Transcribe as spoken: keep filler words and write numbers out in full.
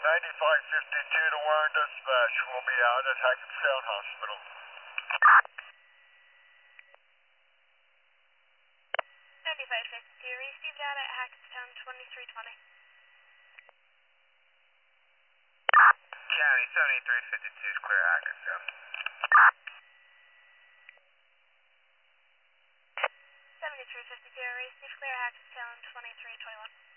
ninety-five fifty-two to Warren Dispatch. We'll be out at Hackettstown Hospital. ninety-five fifty-two, received out at Hackettstown twenty-three twenty. County seventy-three fifty-two is clear Hackettstown. seventy-three fifty-two, received clear Hackettstown twenty-three twenty-one.